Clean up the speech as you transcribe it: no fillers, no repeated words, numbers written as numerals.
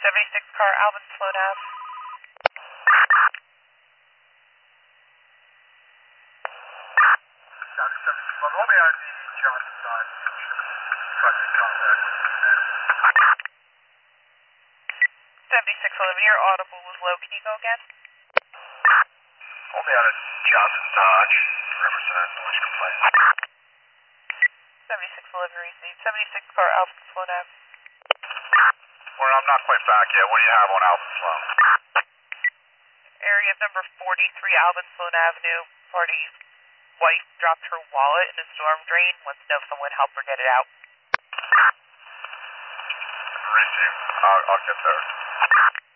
76 car, Alvin Sloan Ave. South 76 Club. Hold me on the Johnson side. Trusted contact. 76 11, your audible was low. Can you go again? Hold me on a Johnson Dodge. Represent a noise complaint. 76 11 received. 76 car, Alvin Sloan Ave. Well, I'm not quite back yet. What do you have on Alvin Sloan? Area number 43, Alvin Sloan Avenue. Party's wife dropped her wallet in a storm drain. Wants to know if someone helped her get it out. Receive. I'll get there.